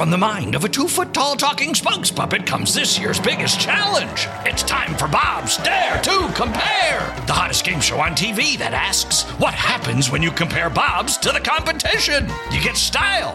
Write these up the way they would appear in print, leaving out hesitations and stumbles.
From the mind of a 2-foot-tall talking spokes puppet comes this year's biggest challenge. It's time for Bob's Dare to Compare, the hottest game show on TV that asks, what happens when you compare Bob's to the competition? You get style.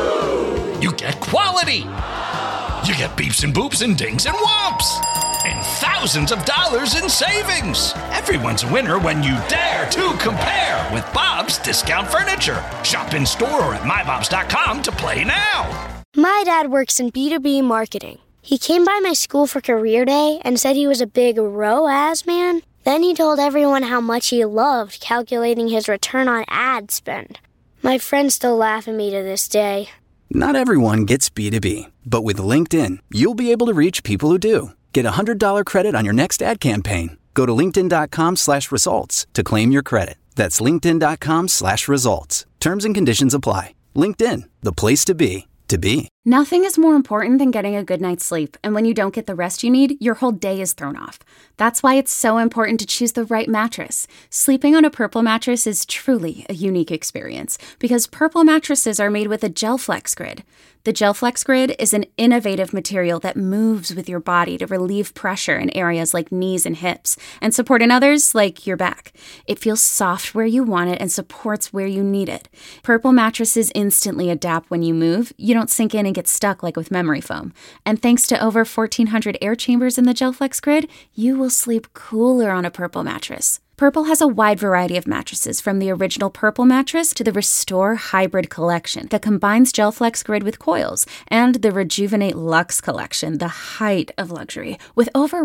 You get quality. You get beeps and boops and dings and whomps. And thousands of dollars in savings. Everyone's a winner when you dare to compare with Bob's Discount Furniture. Shop in store or at mybobs.com to play now. My dad works in B2B marketing. He came by my school for career day and said he was a big ROAS man. Then he told everyone how much he loved calculating his return on ad spend. My friends still laugh at me to this day. Not everyone gets B2B, but with LinkedIn, you'll be able to reach people who do. Get a $100 credit on your next ad campaign. Go to linkedin.com/results to claim your credit. That's linkedin.com/results. Terms and conditions apply. LinkedIn, the place to be, to be. Nothing is more important than getting a good night's sleep, and when you don't get the rest you need, your whole day is thrown off. That's why it's so important to choose the right mattress. Sleeping on a Purple mattress is truly a unique experience, because Purple mattresses are made with a GelFlex Grid. The GelFlex Grid is an innovative material that moves with your body to relieve pressure in areas like knees and hips, and support in others like your back. It feels soft where you want it and supports where you need it. Purple mattresses instantly adapt when you move. You don't sink in and get stuck like with memory foam. And thanks to over 1,400 air chambers in the GelFlex Grid, you will sleep cooler on a Purple mattress. Purple has a wide variety of mattresses, from the original Purple mattress to the Restore Hybrid collection that combines GelFlex Grid with coils, and the Rejuvenate Luxe collection, the height of luxury, with over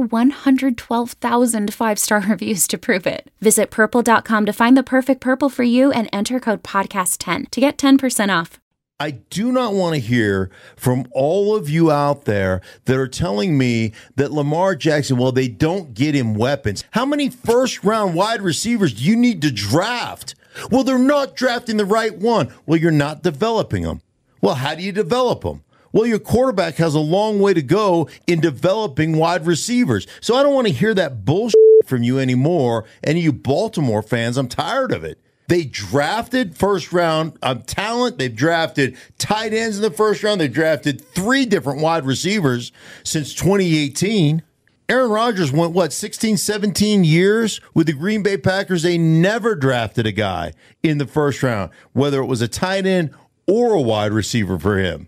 112,000 5-star reviews to prove it. Visit purple.com to find the perfect Purple for you and enter code podcast10 to get 10% off. I do not want to hear from all of you out there that are telling me that Lamar Jackson, well, they don't get him weapons. How many first-round wide receivers do you need to draft? Well, they're not drafting the right one. Well, you're not developing them. Well, how do you develop them? Well, your quarterback has a long way to go in developing wide receivers. So I don't want to hear that bullshit from you anymore. And you Baltimore fans, I'm tired of it. They drafted first-round talent. They've drafted tight ends in the first round. They've drafted 3 different wide receivers since 2018. Aaron Rodgers went, 16, 17 years with the Green Bay Packers. They never drafted a guy in the first round, whether it was a tight end or a wide receiver for him.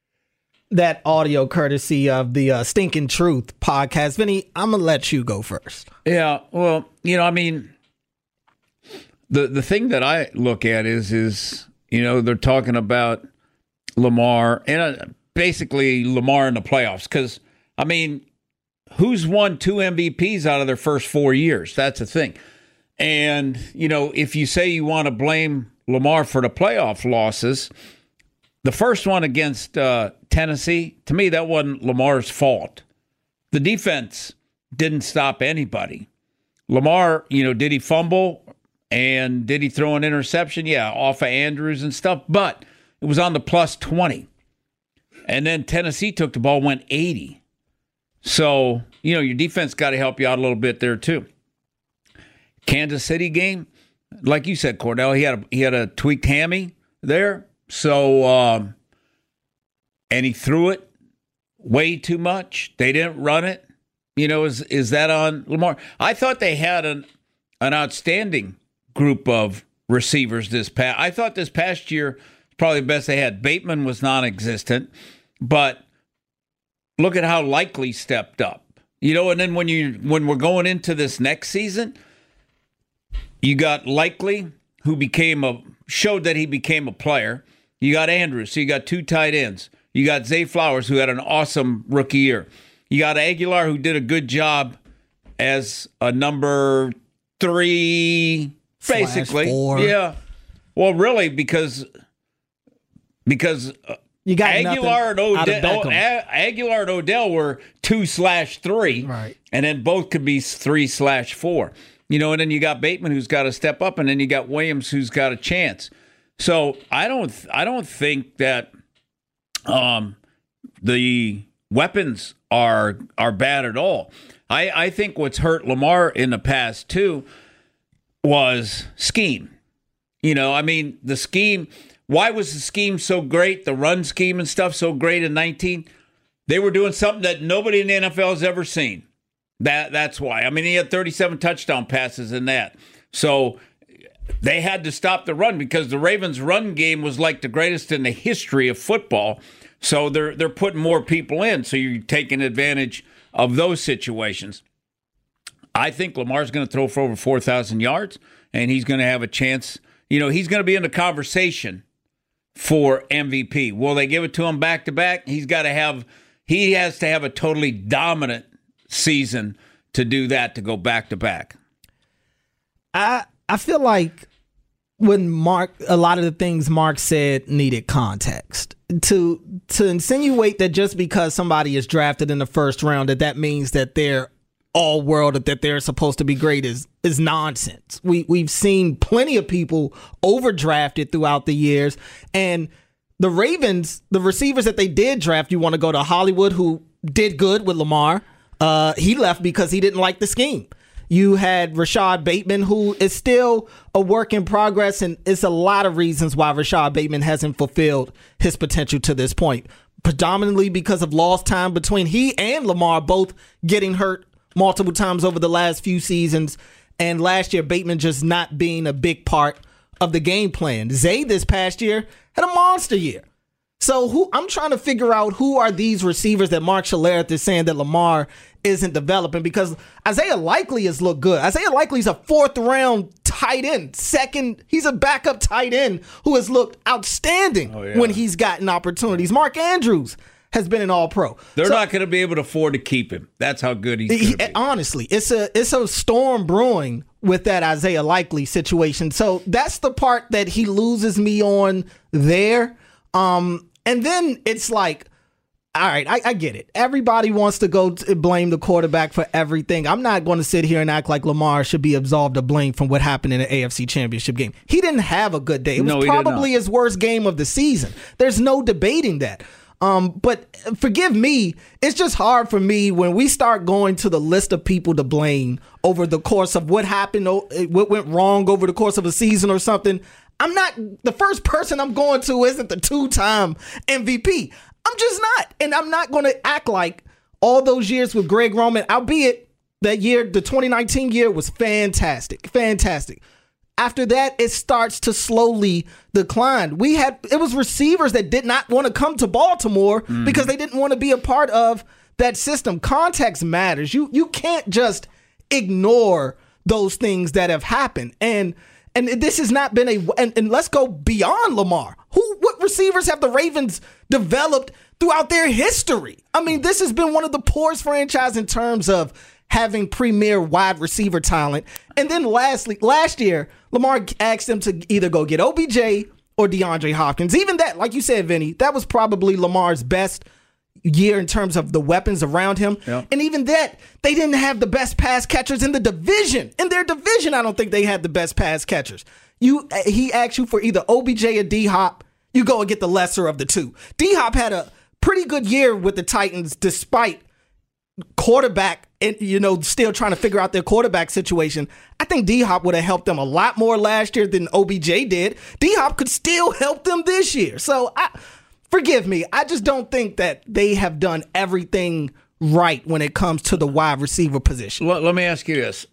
That audio courtesy of the Stinking Truth podcast. Vinny, I'm going to let you go first. Yeah, well, The thing that I look at is they're talking about Lamar and basically Lamar in the playoffs, because who's won 2 MVPs out of their first 4 years? That's the thing. And if you say you want to blame Lamar for the playoff losses, the first one against Tennessee, to me that wasn't Lamar's fault. The defense didn't stop anybody. Lamar, did he fumble? And did he throw an interception? Yeah, off of Andrews and stuff. But it was on the plus 20. And then Tennessee took the ball, went 80. So, your defense got to help you out a little bit there, too. Kansas City game, like you said, Cordell, he had a tweaked hammy there. So, and he threw it way too much. They didn't run it. Is that on Lamar? I thought they had an outstanding group of receivers I thought this past year probably the best they had. Bateman was non-existent, but look at how Likely stepped up. And then when we're going into this next season, you got Likely, who showed that he became a player. You got Andrews, so you got 2 tight ends. You got Zay Flowers, who had an awesome rookie year. You got Aguilar, who did a good job as a number 3, basically. 4. Yeah. Well, really, because you got Aguilar and Odell were 2/3, right? And then both could be 3/4. And then you got Bateman, who's got to step up, and then you got Williams, who's got a chance. So I don't think that the weapons are bad at all. I think what's hurt Lamar in the past too was scheme. The scheme Why was the scheme so great, the run scheme and stuff so great in 19? They were doing something that nobody in the NFL has ever seen. That's why. I mean, he had 37 touchdown passes in that. So they had to stop the run because the Ravens' run game was like the greatest in the history of football. So they're putting more people in. So you're taking advantage of those situations. I think Lamar's going to throw for over 4,000 yards, and he's going to have a chance. You know, he's going to be in the conversation for MVP. Will they give it to him back-to-back? He has to have a totally dominant season to do that, to go back-to-back. I feel like when a lot of the things Mark said needed context. To insinuate that just because somebody is drafted in the first round that means that they're all world, that they're supposed to be great is nonsense. We've seen plenty of people overdrafted throughout the years, and the Ravens, the receivers that they did draft, you want to go to Hollywood, who did good with Lamar. He left because he didn't like the scheme. You had Rashad Bateman, who is still a work in progress, and it's a lot of reasons why Rashad Bateman hasn't fulfilled his potential to this point. Predominantly because of lost time between he and Lamar both getting hurt multiple times over the last few seasons, and last year Bateman just not being a big part of the game plan. Zay this past year had a monster year. So I'm trying to figure out who are these receivers that Mark Schlereth is saying that Lamar isn't developing, because Isaiah Likely has looked good. Isaiah Likely's a 4th round tight end. He's a backup tight end who has looked outstanding when he's gotten opportunities. Mark Andrews has been an All-Pro. They're not going to be able to afford to keep him. That's how good he's going to be. Honestly, it's a storm brewing with that Isaiah Likely situation. So that's the part that he loses me on there. And then it's like, all right, I get it. Everybody wants to go blame the quarterback for everything. I'm not going to sit here and act like Lamar should be absolved of blame from what happened in the AFC Championship game. He didn't have a good day. It was probably his worst game of the season. There's no debating that. But forgive me, it's just hard for me when we start going to the list of people to blame over the course of what happened, what went wrong over the course of a season or something. The first person I'm going to isn't the 2-time MVP. I'm just not. And I'm not going to act like all those years with Greg Roman, albeit that year, the 2019 year was fantastic. Fantastic. After that, it starts to slowly decline. It was receivers that did not want to come to Baltimore because they didn't want to be a part of that system. Context matters. You can't just ignore those things that have happened. And this has not been and let's go beyond Lamar. What receivers have the Ravens developed throughout their history? I mean, this has been one of the poorest franchises in terms of having premier wide receiver talent. And then lastly, last year, Lamar asked them to either go get OBJ or DeAndre Hopkins. Even that, like you said, Vinny, that was probably Lamar's best year in terms of the weapons around him. Yep. And even that, they didn't have the best pass catchers in the division. In their division, I don't think they had the best pass catchers. He asked you for either OBJ or D-Hop. You go and get the lesser of the two. D-Hop had a pretty good year with the Titans despite quarterback and still trying to figure out their quarterback situation. I think D-Hop would have helped them a lot more last year than OBJ did. D-Hop could still help them this year. So forgive me, I just don't think that they have done everything right when it comes to the wide receiver position. Let me ask you this.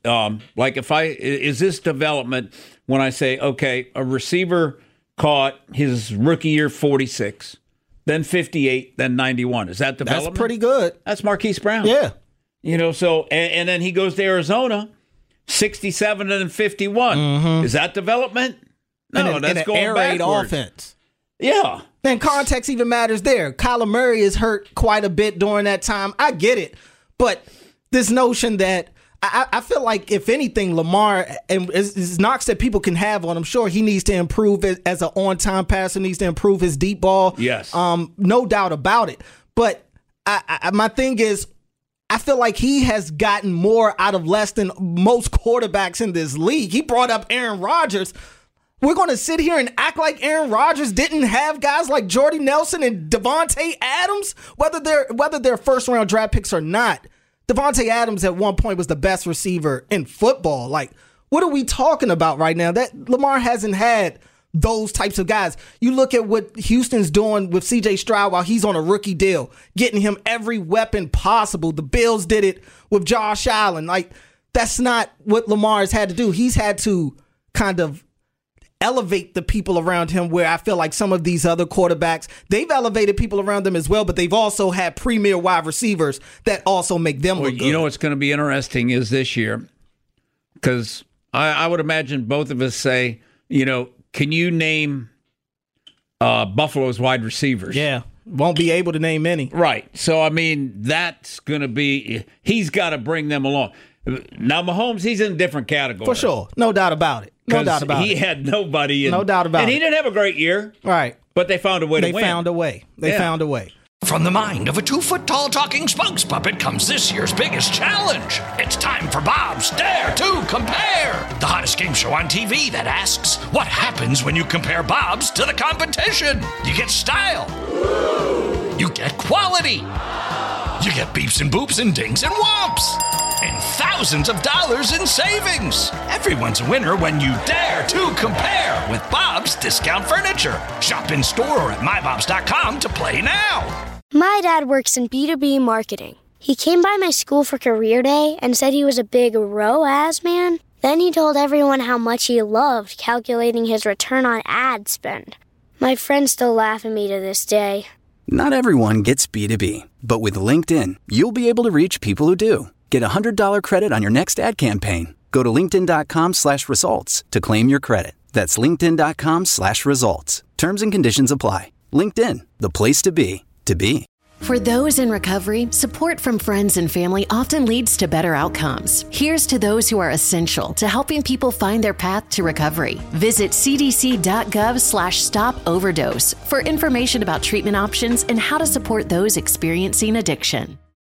Is this development when I say, okay, a receiver caught his rookie year 46, then 58, then 91. Is that development? That's pretty good. That's Marquise Brown. Yeah. So, and then he goes to Arizona, 67 and then 51. Mm-hmm. Is that development? No, that's going air raid offense. Yeah. And context even matters there. Kyler Murray is hurt quite a bit during that time. I get it. But this notion that I feel like, if anything, Lamar, and is knocks that people can have on him, sure, he needs to improve as an on-time passer, needs to improve his deep ball. Yes. No doubt about it. But my thing is, I feel like he has gotten more out of less than most quarterbacks in this league. He brought up Aaron Rodgers. We're going to sit here and act like Aaron Rodgers didn't have guys like Jordy Nelson and Davante Adams, whether they're first-round draft picks or not. Davante Adams at one point was the best receiver in football. Like, what are we talking about right now? That Lamar hasn't had those types of guys. You look at what Houston's doing with C.J. Stroud while he's on a rookie deal, getting him every weapon possible. The Bills did it with Josh Allen. Like, that's not what Lamar's had to do. He's had to kind of elevate the people around him, where I feel like some of these other quarterbacks, they've elevated people around them as well, but they've also had premier wide receivers that also make them look good. You know what's going to be interesting is this year, because I would imagine both of us say, can you name Buffalo's wide receivers? Yeah, won't be able to name any. Right. So, I mean, that's going to be – he's got to bring them along. Now, Mahomes, he's in a different category. For sure. No doubt about it. No doubt about it. He had nobody. No doubt about it. And he didn't have a great year. Right. But they found a way to win. They found a way. They found a way. From the mind of a 2-foot-tall talking spokes puppet comes this year's biggest challenge. It's time for Bob's Dare to Compare, the hottest game show on TV that asks, what happens when you compare Bob's to the competition? You get style. You get quality. You get beeps and boops and dings and whomps. And thousands of dollars in savings. Everyone's a winner when you dare to compare with Bob's Discount Furniture. Shop in store or at mybobs.com to play now. My dad works in B2B marketing. He came by my school for career day and said he was a big ROAS man. Then he told everyone how much he loved calculating his return on ad spend. My friends still laugh at me to this day. Not everyone gets B2B, but with LinkedIn, you'll be able to reach people who do. Get a $100 credit on your next ad campaign. Go to linkedin.com/results to claim your credit. That's linkedin.com/results. Terms and conditions apply. LinkedIn, the place to be, to be. For those in recovery, support from friends and family often leads to better outcomes. Here's to those who are essential to helping people find their path to recovery. Visit cdc.gov/stop overdose for information about treatment options and how to support those experiencing addiction.